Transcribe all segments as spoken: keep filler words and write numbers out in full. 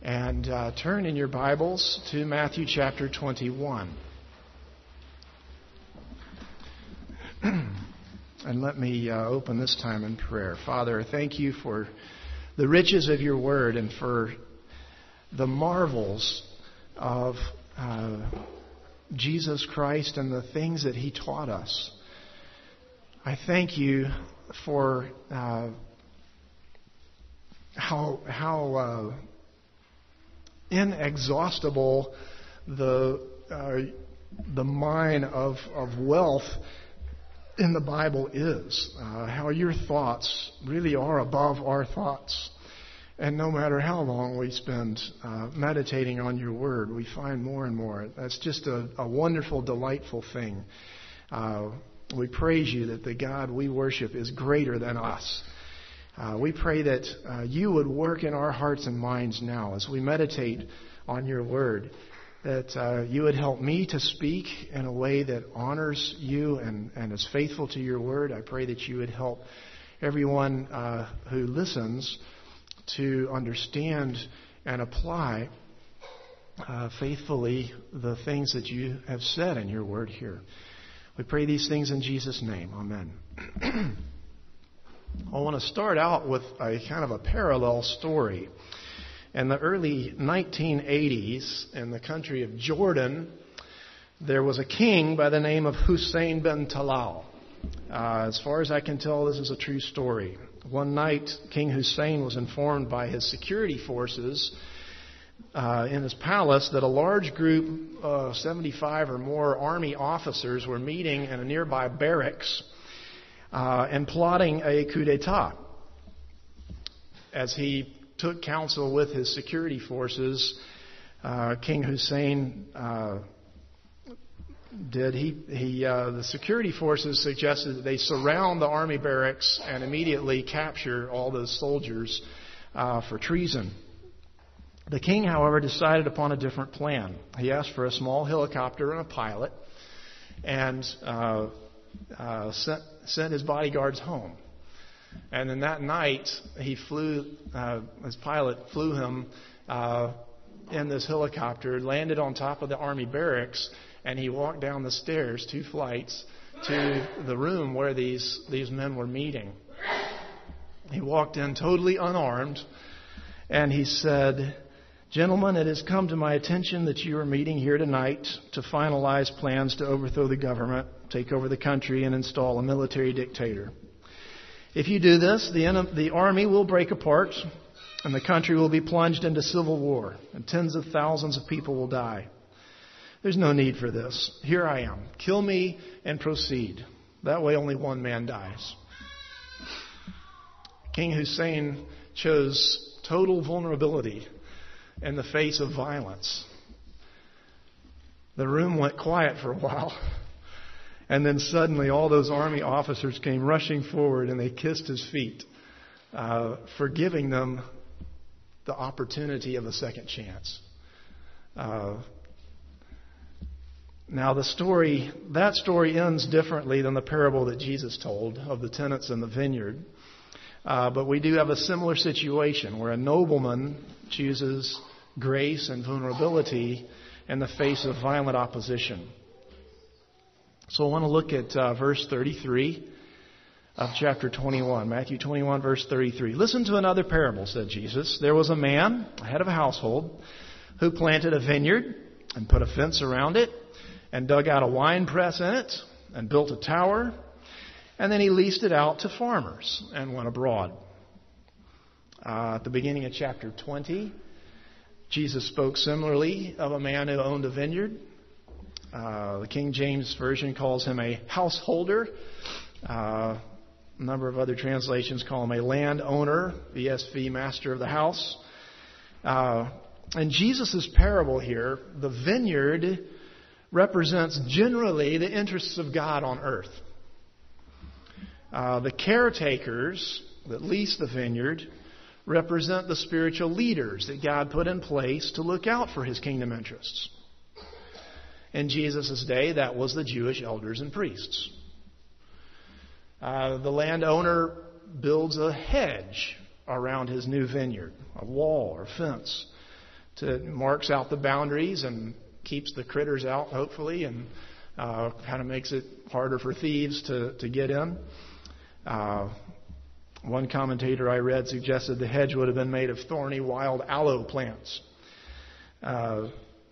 And uh, turn in your Bibles to Matthew chapter twenty-one. And let me uh, open this time in prayer. Father, thank you for the riches of your word and for the marvels of uh, Jesus Christ and the things that he taught us. I thank you for uh, how how uh, inexhaustible the uh, the mine of of wealth in the Bible is. Uh, how your thoughts really are above our thoughts, and no matter how long we spend uh, meditating on your word, we find more and more. That's just a, a wonderful, delightful thing. Uh, we praise you that the God we worship is greater than us. Uh, we pray that uh, you would work in our hearts and minds now as we meditate on your word, that uh, you would help me to speak in a way that honors you and, and is faithful to your word. I pray that you would help everyone uh, who listens to understand and apply uh, faithfully the things that you have said in your word here. We pray these things in Jesus' name. Amen. I want to start out with a kind of a parallel story. In the early nineteen eighties, in the country of Jordan, there was a king by the name of Hussein bin Talal. Uh, as far as I can tell, this is a true story. One night, King Hussein was informed by his security forces uh, in his palace that a large group, uh, seventy-five or more army officers, were meeting in a nearby barracks Uh, and plotting a coup d'etat. As he took counsel with his security forces, uh, King Hussein uh, did. He, he uh, the security forces suggested that they surround the army barracks and immediately capture all those soldiers uh, for treason. The king, however, decided upon a different plan. He asked for a small helicopter and a pilot, and uh, uh, sent sent his bodyguards home. And then that night, he flew, uh, his pilot flew him uh, in this helicopter, landed on top of the army barracks, and he walked down the stairs, two flights, to the room where these, these men were meeting. He walked in totally unarmed, and he said, "Gentlemen, it has come to my attention that you are meeting here tonight to finalize plans to overthrow the government, take over the country, and install a military dictator. If you do this, the, en- the army will break apart, and the country will be plunged into civil war, and tens of thousands of people will die. There's no need for this. Here I am. Kill me and proceed. That way only one man dies." King Hussein chose total vulnerability in the face of violence. The room went quiet for a while. And then suddenly all those army officers came rushing forward and they kissed his feet, uh, forgiving them the opportunity of a second chance. Uh, now the story, that story ends differently than the parable that Jesus told of the tenants in the vineyard. Uh, but we do have a similar situation where a nobleman chooses grace and vulnerability in the face of violent opposition. So I want to look at uh, verse thirty-three of chapter twenty-one, Matthew twenty-one, verse thirty-three. "Listen to another parable," said Jesus. "There was a man, a head of a household, who planted a vineyard and put a fence around it and dug out a wine press in it and built a tower, and then he leased it out to farmers and went abroad." Uh, at the beginning of chapter twenty, Jesus spoke similarly of a man who owned a vineyard. Uh, the King James Version calls him a householder. Uh, a number of other translations call him a landowner. E S V, master of the house. Uh, in Jesus' parable here, the vineyard represents generally the interests of God on earth. Uh, the caretakers that lease the vineyard represent the spiritual leaders that God put in place to look out for his kingdom interests. In Jesus' day, that was the Jewish elders and priests. Uh, the landowner builds a hedge around his new vineyard, a wall or fence, to marks out the boundaries and keeps the critters out, hopefully, and uh, kind of makes it harder for thieves to, to get in. Uh, one commentator I read suggested the hedge would have been made of thorny wild aloe plants. Uh,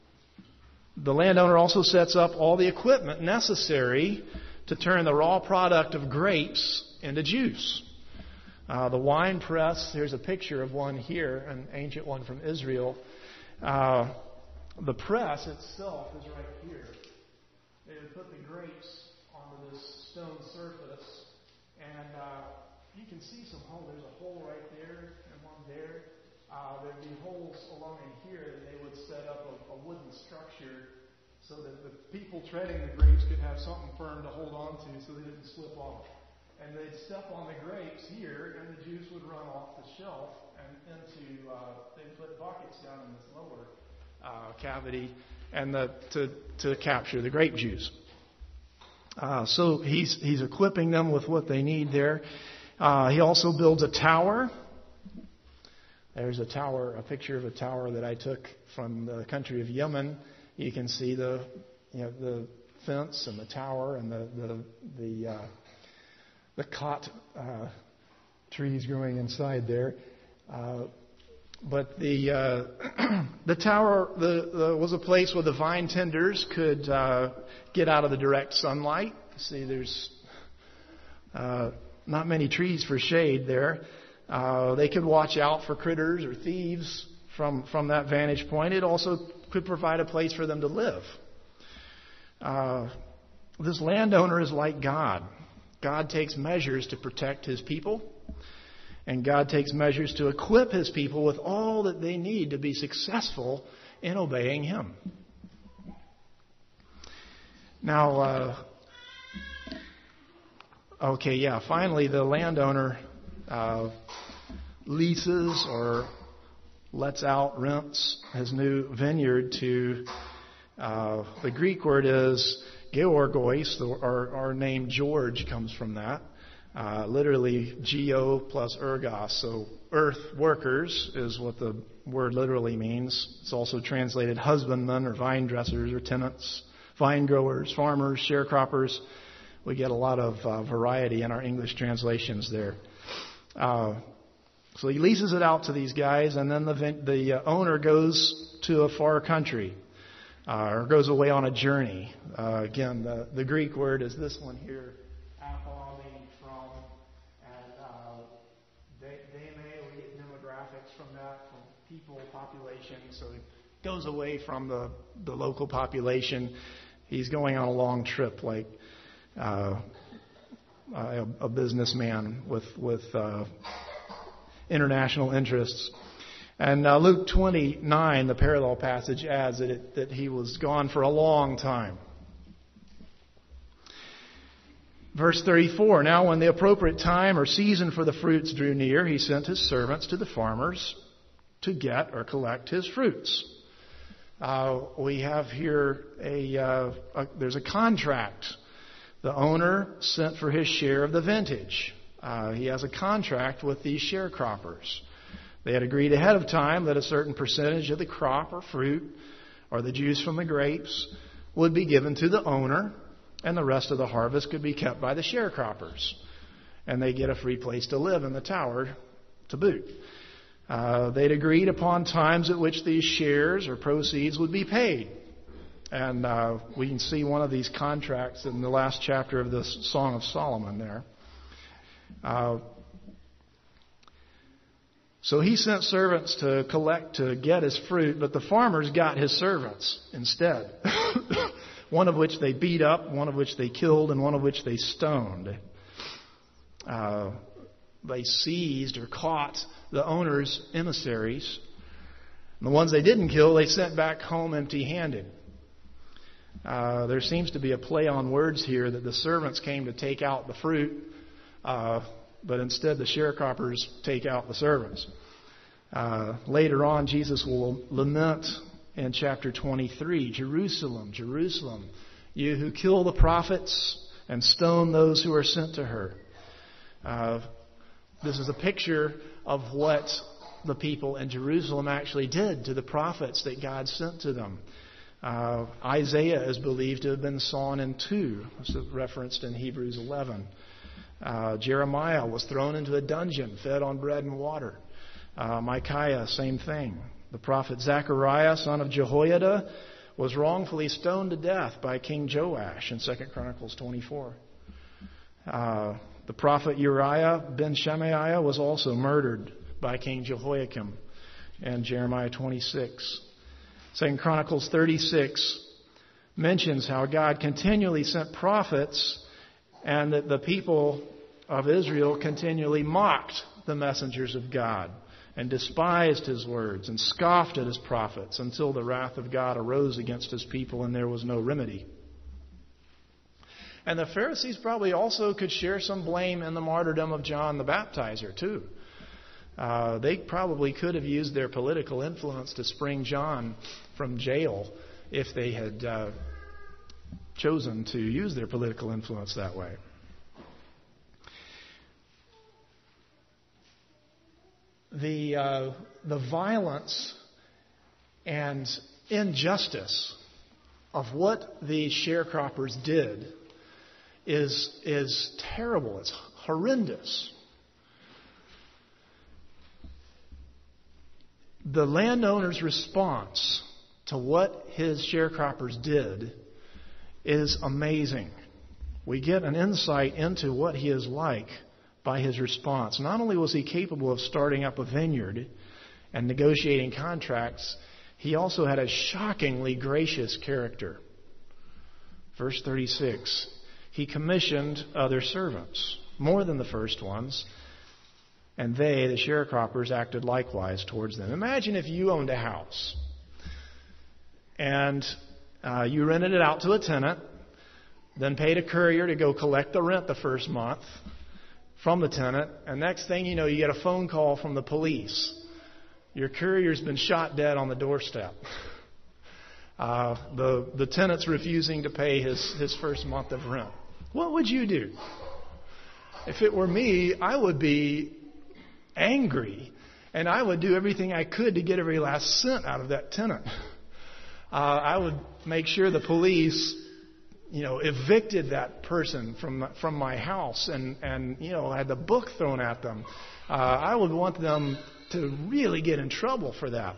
the landowner also sets up all the equipment necessary to turn the raw product of grapes into juice. Uh, the wine press, here's a picture of one here, an ancient one from Israel. Uh, the press itself is right here. They would put the grapes onto this stone surface, and uh, you can see some holes. There's a hole right there and one there. Uh, there'd be holes along in here that they would set up a, a wooden structure so that the people treading the grapes could have something firm to hold on to so they didn't slip off. And they'd step on the grapes here, and the juice would run off the shelf and into, uh, they'd put buckets down in this lower uh, cavity and the, to, to capture the grape juice. Uh, so he's, he's equipping them with what they need there. Uh, he also builds a tower. There's a tower, a picture of a tower that I took from the country of Yemen. You can see the, you know, the fence and the tower and the, the, the, uh, the cot uh, trees growing inside there. Uh, but the uh, the tower the, the, was a place where the vine tenders could uh, get out of the direct sunlight. See, there's uh, not many trees for shade there. Uh, they could watch out for critters or thieves from, from that vantage point. It also could provide a place for them to live. Uh, this landowner is like God. God takes measures to protect His people, and God takes measures to equip His people with all that they need to be successful in obeying Him. Now, uh, okay, yeah, finally the landowner uh, leases or lets out, rents his new vineyard to, uh, the Greek word is Georgos. Our, our name George comes from that. Uh, literally, geo plus ergos. So, earth workers is what the word literally means. It's also translated husbandmen or vine dressers or tenants, vine growers, farmers, sharecroppers. We get a lot of uh, variety in our English translations there. Uh, so he leases it out to these guys, and then the, the uh, owner goes to a far country. Uh, or goes away on a journey. Uh, again, the, the Greek word is this one here, apho, meaning from, and uh, deme, we get demographics from that, from people, population. So it goes away from the, the local population. He's going on a long trip, like uh, a, a businessman with with uh, international interests. And uh, Luke twenty-nine, the parallel passage, adds that, it, that he was gone for a long time. Verse thirty-four, now when the appropriate time or season for the fruits drew near, he sent his servants to the farmers to get or collect his fruits. Uh, we have here a, uh, a, there's a contract. The owner sent for his share of the vintage. Uh, he has a contract with these sharecroppers. They had agreed ahead of time that a certain percentage of the crop or fruit or the juice from the grapes would be given to the owner, and the rest of the harvest could be kept by the sharecroppers. And they get a free place to live in the tower to boot. Uh, they'd agreed upon times at which these shares or proceeds would be paid. And uh, we can see one of these contracts in the last chapter of this Song of Solomon there. Uh, So he sent servants to collect, to get his fruit, but the farmers got his servants instead. One of which they beat up, one of which they killed, and one of which they stoned. Uh, they seized or caught the owner's emissaries. And the ones they didn't kill, they sent back home empty-handed. Uh, there seems to be a play on words here that the servants came to take out the fruit, uh, but instead the sharecroppers take out the servants. Uh, later on, Jesus will lament in chapter twenty-three, Jerusalem, Jerusalem, you who kill the prophets and stone those who are sent to her. Uh, this is a picture of what the people in Jerusalem actually did to the prophets that God sent to them. Uh, Isaiah is believed to have been sawn in two, as referenced in Hebrews eleven. Uh, Jeremiah was thrown into a dungeon, fed on bread and water. Uh, Micaiah, same thing. The prophet Zechariah, son of Jehoiada, was wrongfully stoned to death by King Joash in Second Chronicles twenty-four. Uh, the prophet Uriah ben Shemaiah was also murdered by King Jehoiakim in Jeremiah twenty-six. Second Chronicles thirty-six mentions how God continually sent prophets and that the people of Israel continually mocked the messengers of God and despised His words and scoffed at His prophets until the wrath of God arose against His people and there was no remedy. And the Pharisees probably also could share some blame in the martyrdom of John the Baptizer too. Uh, they probably could have used their political influence to spring John from jail if they had uh, chosen to use their political influence that way. The uh, the violence and injustice of what the sharecroppers did is is terrible. It's horrendous. The landowner's response to what his sharecroppers did is amazing. We get an insight into what he is like by his response. Not only was he capable of starting up a vineyard and negotiating contracts, he also had a shockingly gracious character. Verse thirty-six, he commissioned other servants, more than the first ones, and they, the sharecroppers, acted likewise towards them. Imagine if you owned a house and uh, you rented it out to a tenant, then paid a courier to go collect the rent the first month from the tenant, and next thing you know, you get a phone call from the police. Your courier's been shot dead on the doorstep. Uh, the the tenant's refusing to pay his, his first month of rent. What would you do? If it were me, I would be angry, and I would do everything I could to get every last cent out of that tenant. Uh, I would make sure the police, you know, evicted that person from from my house, and and you know, had the book thrown at them. Uh, I would want them to really get in trouble for that.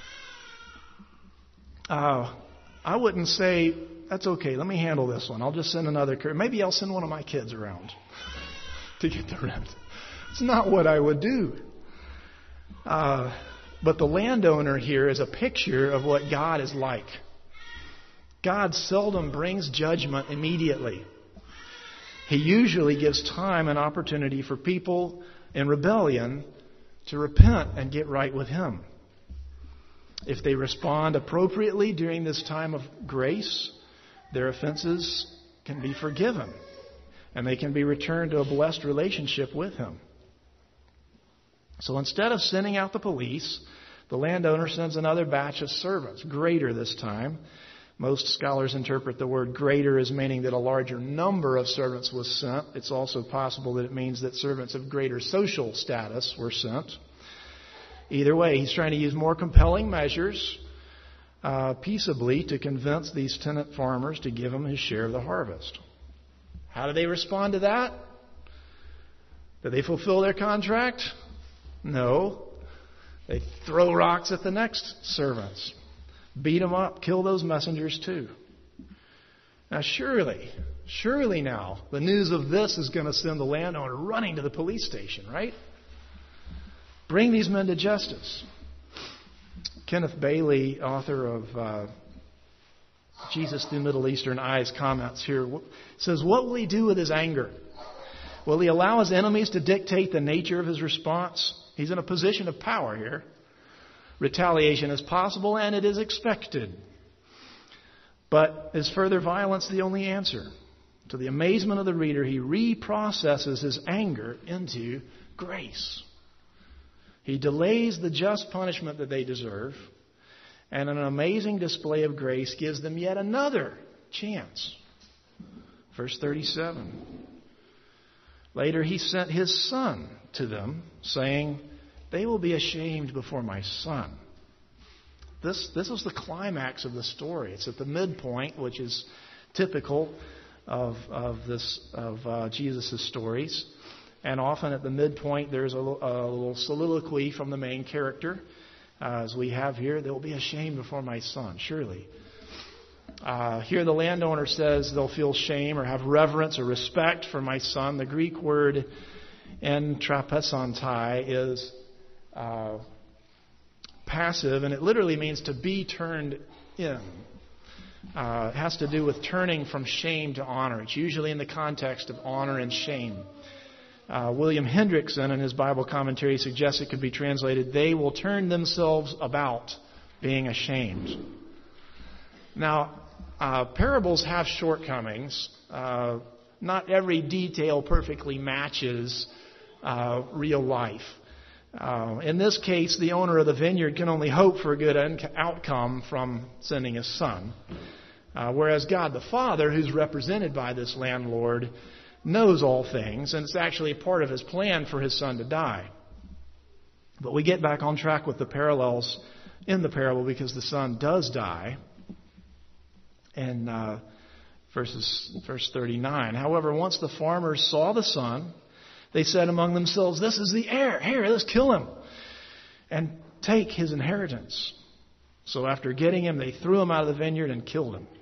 Uh, I wouldn't say, that's okay, let me handle this one. I'll just send another courier. Maybe I'll send one of my kids around to get the rent. It's not what I would do. Uh, but the landowner here is a picture of what God is like. God seldom brings judgment immediately. He usually gives time and opportunity for people in rebellion to repent and get right with Him. If they respond appropriately during this time of grace, their offenses can be forgiven and they can be returned to a blessed relationship with Him. So instead of sending out the police, the landowner sends another batch of servants, greater this time. Most scholars interpret the word greater as meaning that a larger number of servants was sent. It's also possible that it means that servants of greater social status were sent. Either way, he's trying to use more compelling measures uh, peaceably to convince these tenant farmers to give him his share of the harvest. How do they respond to that? Do they fulfill their contract? No. They throw rocks at the next servants. Beat them up. Kill those messengers too. Now surely, surely now, the news of this is going to send the landowner running to the police station, right? Bring these men to justice. Kenneth Bailey, author of uh, Jesus Through Middle Eastern Eyes, comments here, says, what will he do with his anger? Will he allow his enemies to dictate the nature of his response? He's in a position of power here. Retaliation is possible and it is expected. But is further violence the only answer? To the amazement of the reader, he reprocesses his anger into grace. He delays the just punishment that they deserve, and in an amazing display of grace gives them yet another chance. Verse thirty-seven. Later he sent his son to them, saying, they will be ashamed before my son. This, this is the climax of the story. It's at the midpoint, which is typical of, of, this, of uh, Jesus' stories. And often at the midpoint, there's a, a little soliloquy from the main character, uh, as we have here. They will be ashamed before my son, surely. Uh, here the landowner says they'll feel shame or have reverence or respect for my son. The Greek word entrapesantai is uh, passive, and it literally means to be turned in. Uh, it has to do with turning from shame to honor. It's usually in the context of honor and shame. Uh, William Hendrickson, in his Bible commentary, suggests it could be translated, they will turn themselves about being ashamed. Now, uh, parables have shortcomings. Uh, not every detail perfectly matches uh, real life. Uh, in this case, the owner of the vineyard can only hope for a good outcome from sending his son. Uh, whereas God the Father, who's represented by this landlord, knows all things, and it's actually part of his plan for his son to die. But we get back on track with the parallels in the parable because the son does die. In uh, verses, verse thirty-nine. However, once the farmers saw the son, they said among themselves, this is the heir. Here, let's kill him and take his inheritance. So after getting him, they threw him out of the vineyard and killed him.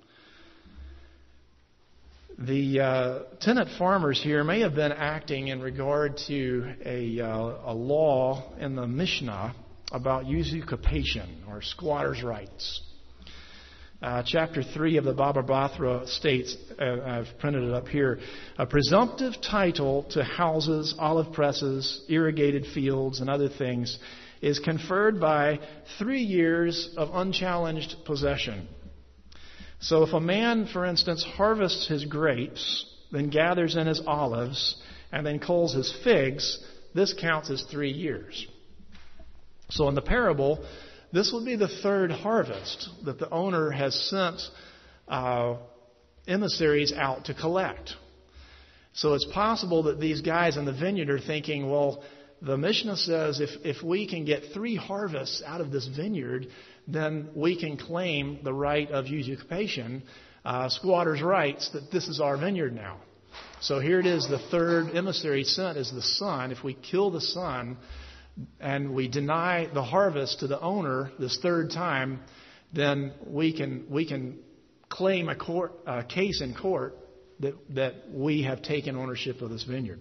The uh, tenant farmers here may have been acting in regard to a, uh, a law in the Mishnah about usurpation or squatters' rights. Uh, chapter three of the Baba Batra states, uh, I've printed it up here, a presumptive title to houses, olive presses, irrigated fields, and other things is conferred by three years of unchallenged possession. So if a man, for instance, harvests his grapes, then gathers in his olives, and then culls his figs, this counts as three years. So in the parable, this would be the third harvest that the owner has sent uh, emissaries out to collect. So it's possible that these guys in the vineyard are thinking, well, the Mishnah says if, if we can get three harvests out of this vineyard, then we can claim the right of usurpation, uh, squatters' rights, that this is our vineyard now. So here it is, the third emissary sent is the son. If we kill the son and we deny the harvest to the owner this third time, then we can we can claim a court a case in court that that we have taken ownership of this vineyard.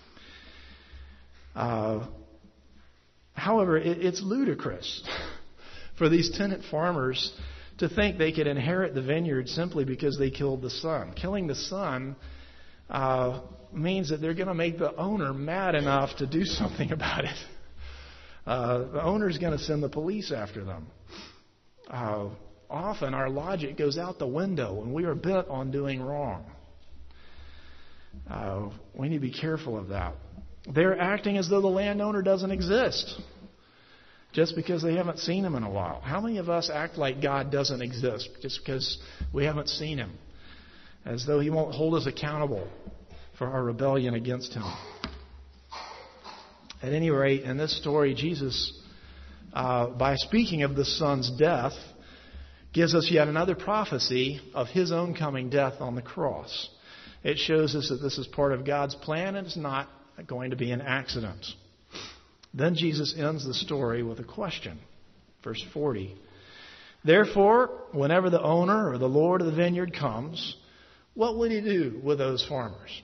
Uh, however, it, it's ludicrous for these tenant farmers to think they could inherit the vineyard simply because they killed the son. Killing the son uh, means that they're going to make the owner mad enough to do something about it. Uh, the owner's going to send the police after them. Uh, often our logic goes out the window when we are bent on doing wrong. Uh, we need to be careful of that. They're acting as though the landowner doesn't exist just because they haven't seen him in a while. How many of us act like God doesn't exist just because we haven't seen him? As though he won't hold us accountable for our rebellion against him. At any rate, in this story, Jesus, uh, by speaking of the son's death, gives us yet another prophecy of his own coming death on the cross. It shows us that this is part of God's plan and it's not going to be an accident. Then Jesus ends the story with a question. Verse forty. Therefore, whenever the owner or the Lord of the vineyard comes, what will he do with those farmers?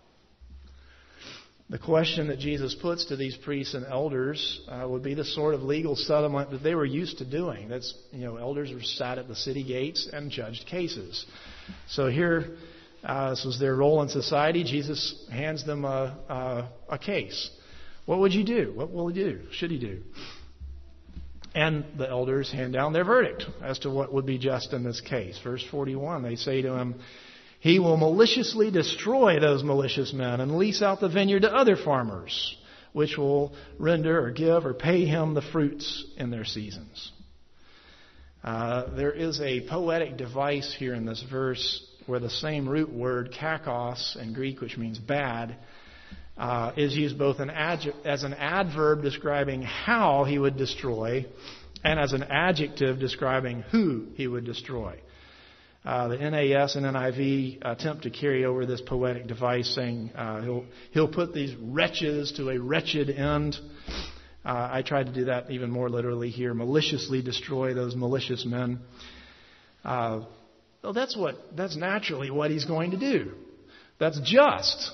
The question that Jesus puts to these priests and elders uh, would be the sort of legal settlement that they were used to doing. That's, you know, elders were sat at the city gates and judged cases. So here, uh, this was their role in society. Jesus hands them a, a, a case. What would you do? What will he do? Should he do? And the elders hand down their verdict as to what would be just in this case. Verse forty-one, they say to him, he will maliciously destroy those malicious men and lease out the vineyard to other farmers, which will render or give or pay him the fruits in their seasons. Uh, there is a poetic device here in this verse where the same root word, kakos, in Greek, which means bad, uh, is used both an adj- as an adverb describing how he would destroy and as an adjective describing who he would destroy. Uh, the N A S and N I V attempt to carry over this poetic device, saying uh, he'll he'll put these wretches to a wretched end. Uh, I tried to do that even more literally here. Maliciously destroy those malicious men. Uh, well, that's what that's naturally what he's going to do. That's just.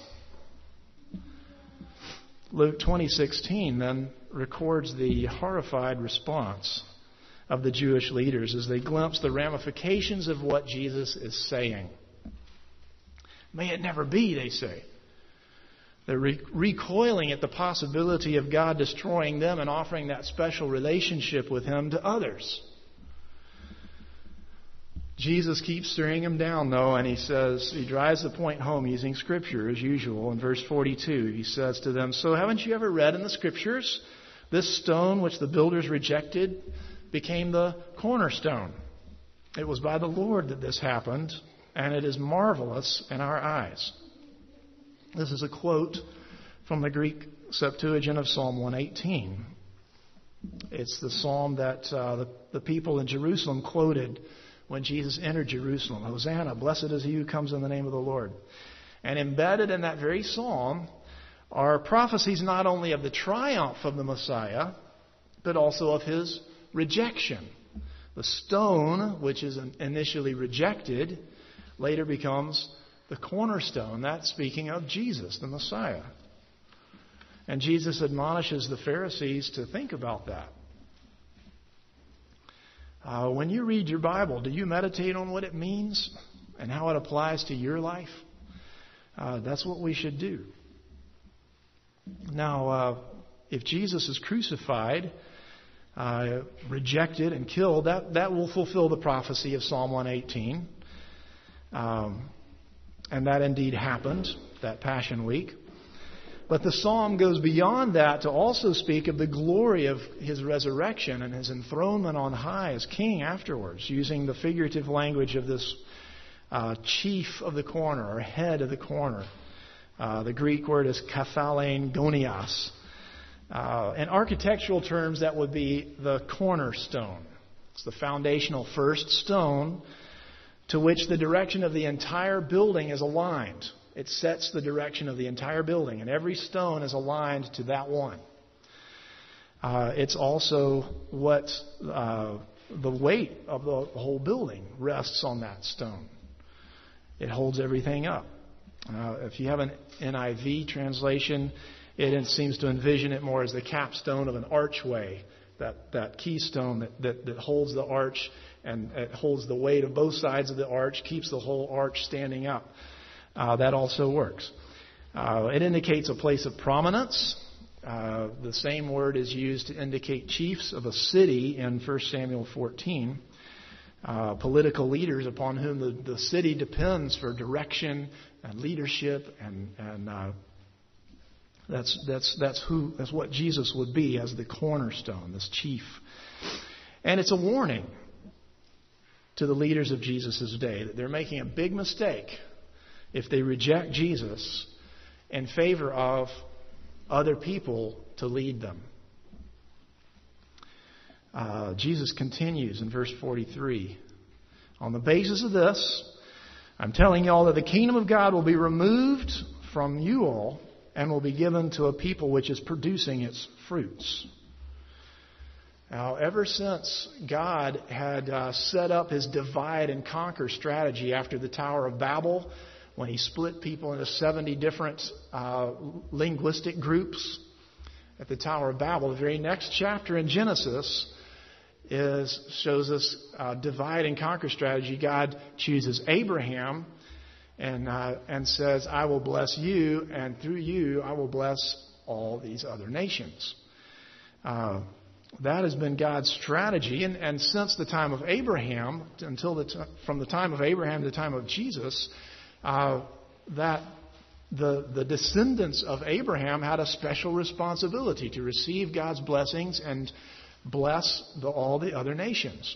Luke twenty sixteen then records the horrified response of the Jewish leaders as they glimpse the ramifications of what Jesus is saying. May it never be, they say. They're re- recoiling at the possibility of God destroying them and offering that special relationship with Him to others. Jesus keeps stirring them down, though, and he says, he drives the point home using Scripture as usual. In verse forty-two, he says to them, "So haven't you ever read in the Scriptures, this stone which the builders rejected became the cornerstone. It was by the Lord that this happened, and it is marvelous in our eyes." This is a quote from the Greek Septuagint of Psalm one eighteen. It's the psalm that uh, the, the people in Jerusalem quoted when Jesus entered Jerusalem. "Hosanna, blessed is he who comes in the name of the Lord." And embedded in that very psalm are prophecies not only of the triumph of the Messiah, but also of his rejection. The stone, which is initially rejected, later becomes the cornerstone. That's speaking of Jesus, the Messiah. And Jesus admonishes the Pharisees to think about that. Uh, when you read your Bible, do you meditate on what it means and how it applies to your life? Uh, that's what we should do. Now, uh, if Jesus is crucified, Uh, rejected and killed, that, that will fulfill the prophecy of Psalm one eighteen. Um, and that indeed happened, that Passion Week. But the psalm goes beyond that to also speak of the glory of his resurrection and his enthronement on high as king afterwards, using the figurative language of this uh, chief of the corner or head of the corner. Uh, the Greek word is kathalein gonias. Uh, in architectural terms, that would be the cornerstone. It's the foundational first stone to which the direction of the entire building is aligned. It sets the direction of the entire building, and every stone is aligned to that one. Uh, it's also what uh, the weight of the whole building rests on that stone. It holds everything up. Uh, if you have an N I V translation, it seems to envision it more as the capstone of an archway, that, that keystone that, that, that holds the arch and it holds the weight of both sides of the arch, keeps the whole arch standing up. Uh, that also works. Uh, it indicates a place of prominence. Uh, the same word is used to indicate chiefs of a city in First Samuel fourteen. Uh, political leaders upon whom the, the city depends for direction and leadership and, and uh, That's that's that's who that's what Jesus would be as the cornerstone, this chief. And it's a warning to the leaders of Jesus' day that they're making a big mistake if they reject Jesus in favor of other people to lead them. Uh, Jesus continues in verse forty-three. "On the basis of this, I'm telling you all that the kingdom of God will be removed from you all and will be given to a people which is producing its fruits." Now, ever since God had uh, set up his divide and conquer strategy after the Tower of Babel, when he split people into seventy different uh, linguistic groups at the Tower of Babel, the very next chapter in Genesis is shows us uh, divide and conquer strategy. God chooses Abraham and uh, and says, "I will bless you, and through you I will bless all these other nations." Uh, that has been God's strategy, and, and since the time of Abraham, until the t- from the time of Abraham to the time of Jesus, uh, that the the descendants of Abraham had a special responsibility to receive God's blessings and bless the, all the other nations.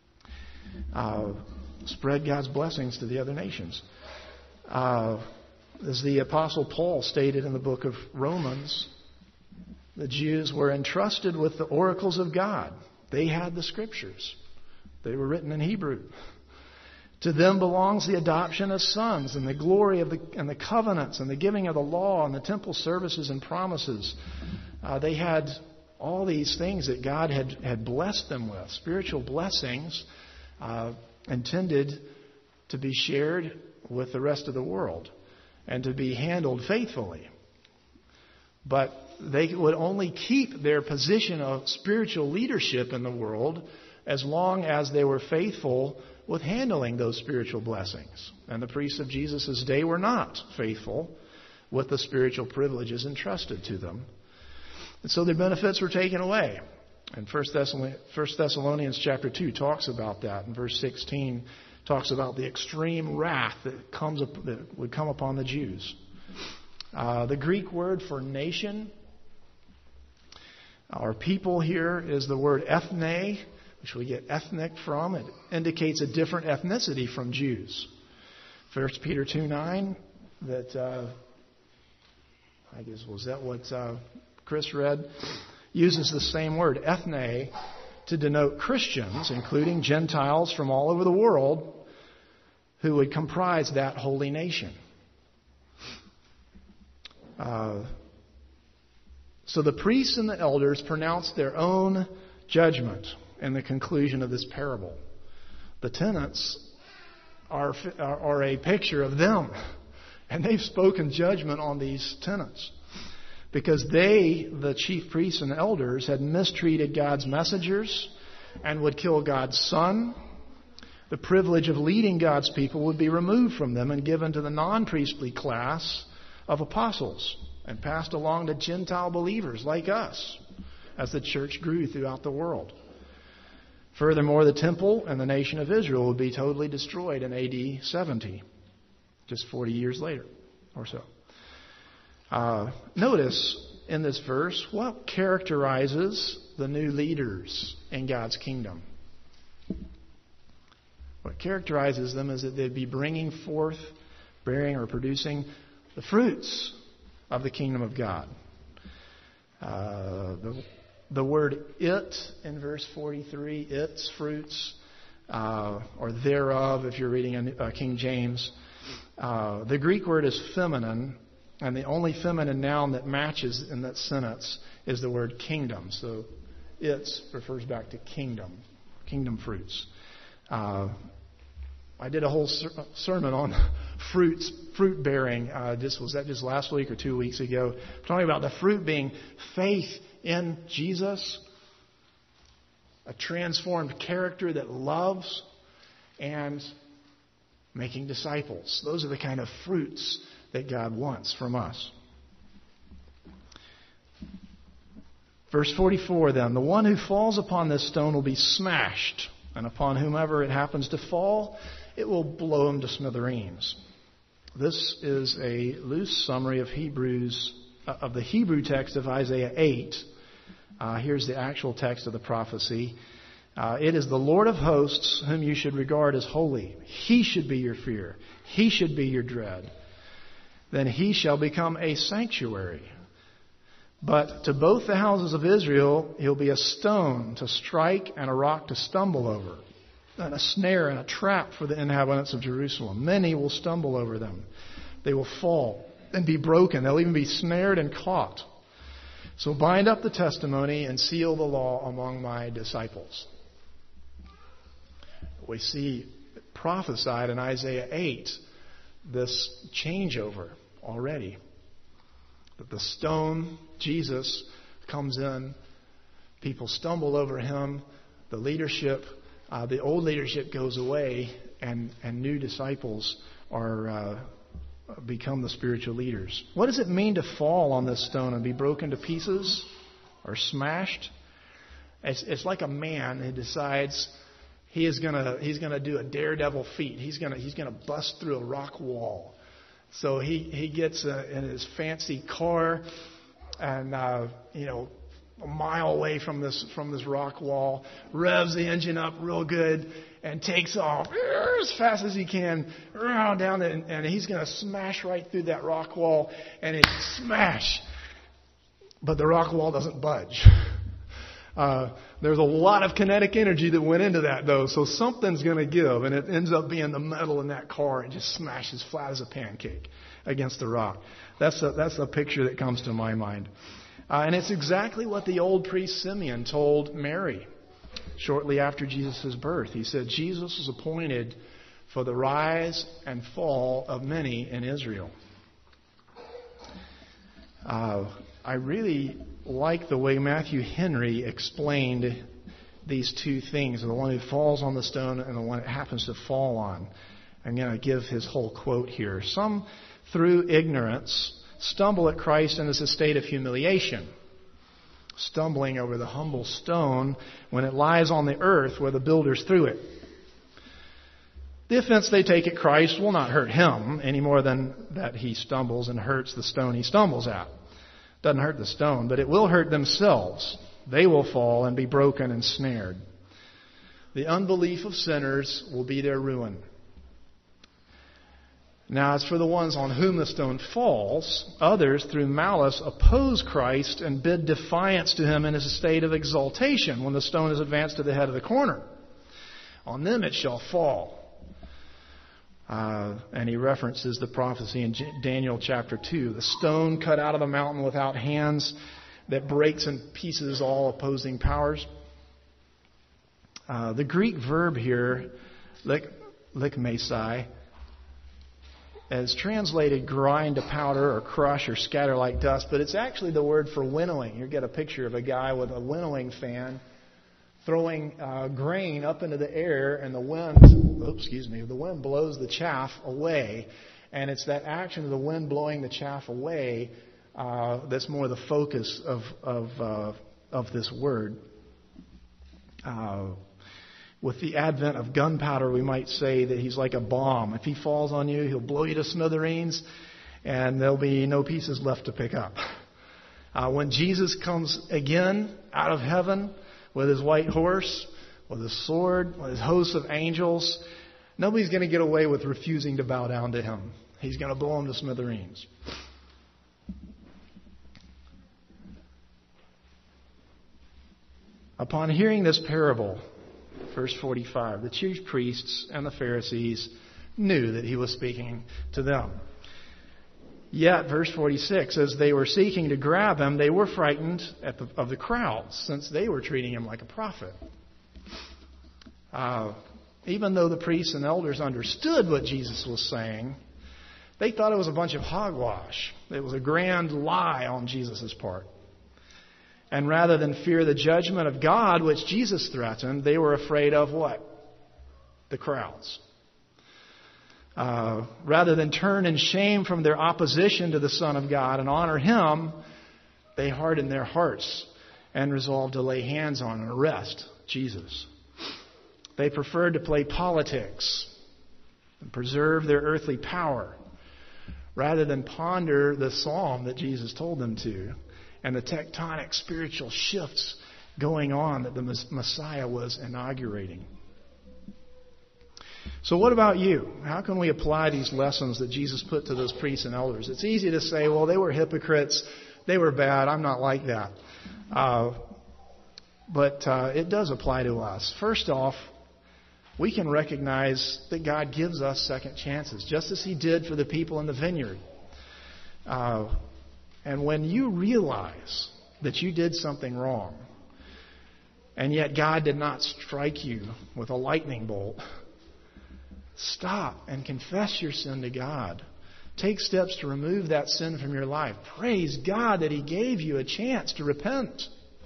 Uh, spread God's blessings to the other nations. Uh, As the Apostle Paul stated in the book of Romans, the Jews were entrusted with the oracles of God. They had the Scriptures. They were written in Hebrew. To them belongs the adoption as sons and the glory of the and the covenants and the giving of the law and the temple services and promises. Uh, they had all these things that God had, had blessed them with, spiritual blessings uh, intended to be shared with the rest of the world and to be handled faithfully. But they would only keep their position of spiritual leadership in the world as long as they were faithful with handling those spiritual blessings. And the priests of Jesus' day were not faithful with the spiritual privileges entrusted to them. And so their benefits were taken away. And First Thessalonians chapter two talks about that. In verse sixteen talks about the extreme wrath that comes up, that would come upon the Jews. Uh, the Greek word for nation, our people here, is the word ethne, which we get ethnic from. It indicates a different ethnicity from Jews. First Peter two nine, that uh, I guess was that what uh, Chris read, uses the same word, ethne, to denote Christians, including Gentiles from all over the world, who would comprise that holy nation. Uh, so the priests and the elders pronounced their own judgment in the conclusion of this parable. The tenants are, are a picture of them, and they've spoken judgment on these tenants because they, the chief priests and elders, had mistreated God's messengers and would kill God's Son. The privilege of leading God's people would be removed from them and given to the non-priestly class of apostles and passed along to Gentile believers like us as the church grew throughout the world. Furthermore, the temple and the nation of Israel would be totally destroyed in A D seventy, just forty years later or so. Uh, notice in this verse what characterizes the new leaders in God's kingdom. What characterizes them is that they'd be bringing forth, bearing or producing the fruits of the kingdom of God. Uh, the, the word it in verse forty-three, its fruits, uh, or thereof if you're reading a, a King James. Uh, the Greek word is feminine, and the only feminine noun that matches in that sentence is the word kingdom. So its refers back to kingdom, kingdom fruits. Uh, I did a whole ser- sermon on fruits, fruit bearing. Uh, just was that just last week or two weeks ago? I'm talking about the fruit being faith in Jesus, a transformed character that loves, and making disciples. Those are the kind of fruits that God wants from us. Verse forty-four then, the one who falls upon this stone will be smashed, and upon whomever it happens to fall, it will blow him to smithereens. This is a loose summary of Hebrews, uh, of the Hebrew text of Isaiah eight. Uh, here's the actual text of the prophecy. Uh, it is the Lord of hosts whom you should regard as holy. He should be your fear. He should be your dread. Then he shall become a sanctuary. But to both the houses of Israel, he'll be a stone to strike and a rock to stumble over, and a snare and a trap for the inhabitants of Jerusalem. Many will stumble over them. They will fall and be broken. They'll even be snared and caught. So bind up the testimony and seal the law among my disciples. We see prophesied in Isaiah eight this changeover already. That the stone, Jesus, comes in. People stumble over him. The leadership, uh, the old leadership goes away, and, and new disciples are uh, become the spiritual leaders. What does it mean to fall on this stone and be broken to pieces or smashed? It's, it's like a man who decides he is gonna he's gonna do a daredevil feat. He's gonna he's gonna bust through a rock wall. So he he gets uh, in his fancy car, and uh, you know a mile away from this from this rock wall, revs the engine up real good, and takes off as fast as he can around down it, and, and he's going to smash right through that rock wall, and it smash. But the rock wall doesn't budge. Uh, there's a lot of kinetic energy that went into that, though, so something's going to give, and it ends up being the metal in that car, and just smashes flat as a pancake against the rock. That's the, that's the picture that comes to my mind. Uh, and it's exactly what the old priest Simeon told Mary shortly after Jesus' birth. He said Jesus was appointed for the rise and fall of many in Israel. Uh, I really like the way Matthew Henry explained these two things, the one who falls on the stone and the one it happens to fall on. I'm going to give his whole quote here. Some, through ignorance, stumble at Christ in this state of humiliation, stumbling over the humble stone when it lies on the earth where the builders threw it. The offense they take at Christ will not hurt him any more than that he stumbles and hurts the stone he stumbles at. Doesn't hurt the stone, but it will hurt themselves. They will fall and be broken and snared. The unbelief of sinners will be their ruin. Now, as for the ones on whom the stone falls, others, through malice, oppose Christ and bid defiance to him in his state of exaltation when the stone is advanced to the head of the corner. On them it shall fall. Uh, and he references the prophecy in J- Daniel chapter two. The stone cut out of the mountain without hands that breaks in pieces all opposing powers. Uh, the Greek verb here, lik, likmesai, is translated grind to powder or crush or scatter like dust, but it's actually the word for winnowing. You get a picture of a guy with a winnowing fan throwing uh, grain up into the air, and the wind, oops, excuse me, the wind blows the chaff away, and it's that action of the wind blowing the chaff away uh, that's more the focus of of uh, of this word. Uh, With the advent of gunpowder, we might say that he's like a bomb. If he falls on you, he'll blow you to smithereens, and there'll be no pieces left to pick up. Uh, when Jesus comes again out of heaven with his white horse, with his sword, with his host of angels, nobody's going to get away with refusing to bow down to him. He's going to blow them to smithereens. Upon hearing this parable, verse forty-five, the chief priests and the Pharisees knew that he was speaking to them. Yet, verse forty-six, as they were seeking to grab him, they were frightened at the, of the crowds, since they were treating him like a prophet. Uh, even though the priests and elders understood what Jesus was saying, they thought it was a bunch of hogwash. It was a grand lie on Jesus' part. And rather than fear the judgment of God, which Jesus threatened, they were afraid of what? The crowds. Uh, rather than turn in shame from their opposition to the Son of God and honor Him, they hardened their hearts and resolved to lay hands on and arrest Jesus. They preferred to play politics and preserve their earthly power rather than ponder the psalm that Jesus told them to, and the tectonic spiritual shifts going on that the Messiah was inaugurating. So what about you? How can we apply these lessons that Jesus put to those priests and elders? It's easy to say, well, they were hypocrites. They were bad. I'm not like that. Uh, but uh, it does apply to us. First off, we can recognize that God gives us second chances, just as He did for the people in the vineyard. Uh, And when you realize that you did something wrong, and yet God did not strike you with a lightning bolt, stop and confess your sin to God. Take steps to remove that sin from your life. Praise God that He gave you a chance to repent.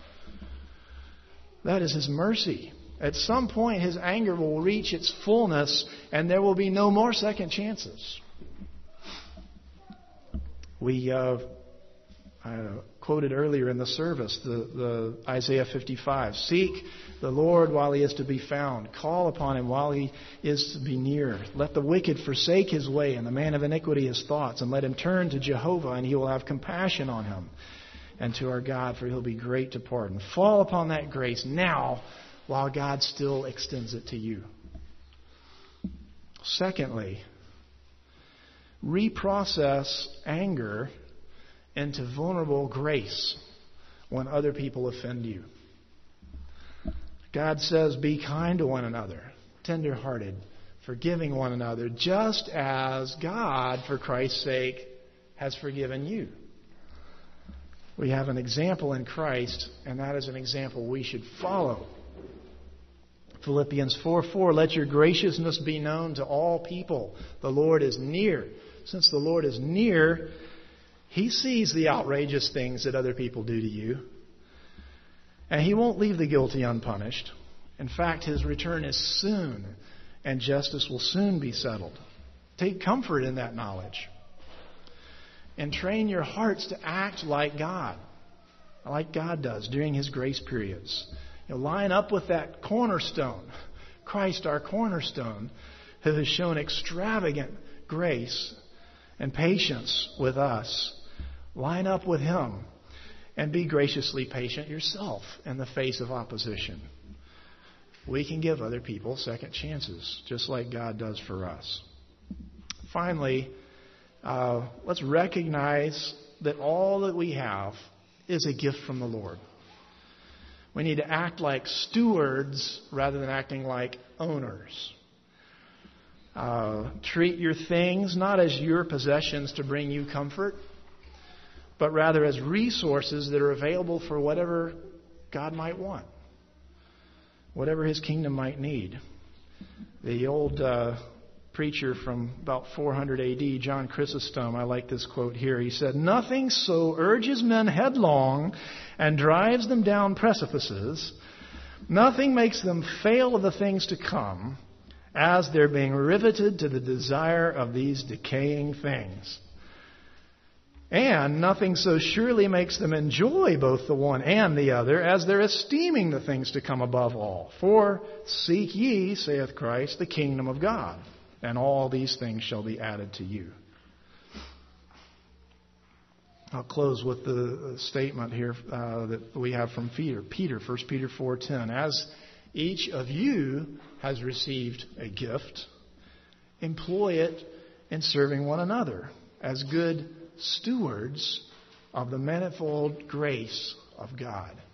That is His mercy. At some point, His anger will reach its fullness, and there will be no more second chances. We... Uh, I quoted earlier in the service, the, the Isaiah fifty-five. Seek the Lord while He is to be found. Call upon Him while He is to be near. Let the wicked forsake his way and the man of iniquity his thoughts, and let him turn to Jehovah, and He will have compassion on him and to our God, for He'll be great to pardon. Fall upon that grace now while God still extends it to you. Secondly, reprocess anger into vulnerable grace when other people offend you. God says, be kind to one another, tender-hearted, forgiving one another, just as God, for Christ's sake, has forgiven you. We have an example in Christ, and that is an example we should follow. Philippians four four, let your graciousness be known to all people. The Lord is near. Since the Lord is near, He sees the outrageous things that other people do to you. And He won't leave the guilty unpunished. In fact, His return is soon, and justice will soon be settled. Take comfort in that knowledge. And train your hearts to act like God, like God does during His grace periods. You know, line up with that cornerstone, Christ our cornerstone, who has shown extravagant grace and patience with us. Line up with Him and be graciously patient yourself in the face of opposition. We can give other people second chances, just like God does for us. Finally, uh, let's recognize that all that we have is a gift from the Lord. We need to act like stewards rather than acting like owners. Uh, treat your things not as your possessions to bring you comfort, but rather as resources that are available for whatever God might want, whatever His kingdom might need. The old uh, preacher from about four hundred A D, John Chrysostom, I like this quote here. He said, nothing so urges men headlong and drives them down precipices, nothing makes them fail of the things to come, as they're being riveted to the desire of these decaying things. And nothing so surely makes them enjoy both the one and the other, as they're esteeming the things to come above all. For seek ye, saith Christ, the kingdom of God, and all these things shall be added to you. I'll close with the statement here uh, that we have from Peter. Peter, First Peter four ten. As each of you has received a gift, employ it in serving one another as good stewards of the manifold grace of God.